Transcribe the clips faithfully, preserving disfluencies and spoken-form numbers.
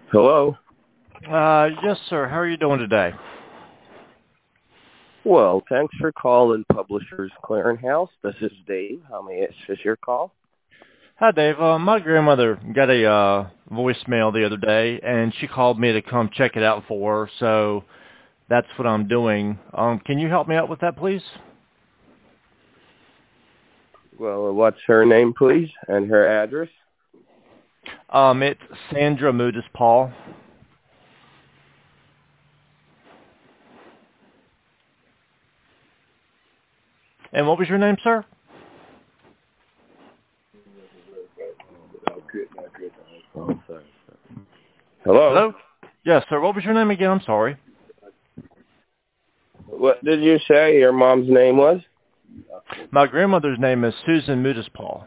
Hello. Uh, yes, sir. How are you doing today? Well, thanks for calling Publishers Clearinghouse. This is Dave. How may I assist your call? Hi, Dave. Uh, my grandmother got a uh, voicemail the other day, and she called me to come check it out for her, so that's what I'm doing. Um, can you help me out with that, please? Well, what's her name, please, and her address? Um, it's Sandra Mudis Paul. And what was your name, sir? Oh, sorry. Hello. Hello? Yes, sir. What was your name again? I'm sorry. What did you say your mom's name was? My grandmother's name is Susan Mudis Paul.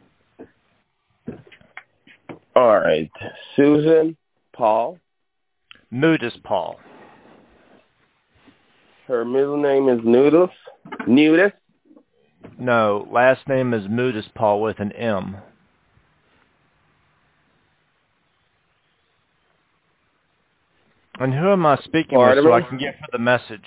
All right, Susan Paul. Mudis Paul. Her middle name is Noodles. Nudis. No, last name is Mudis Paul with an M. And who am I speaking with Pardon so I me. can get her the message?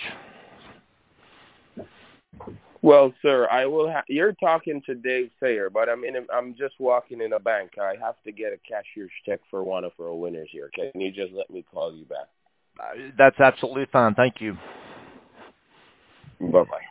Well, sir, I will. Ha- You're talking to Dave Sayer, but I'm in. A, I'm just walking in a bank. I have to get a cashier's check for one of our winners here. Can you just let me call you back? Uh, That's absolutely fine. Thank you. Bye bye.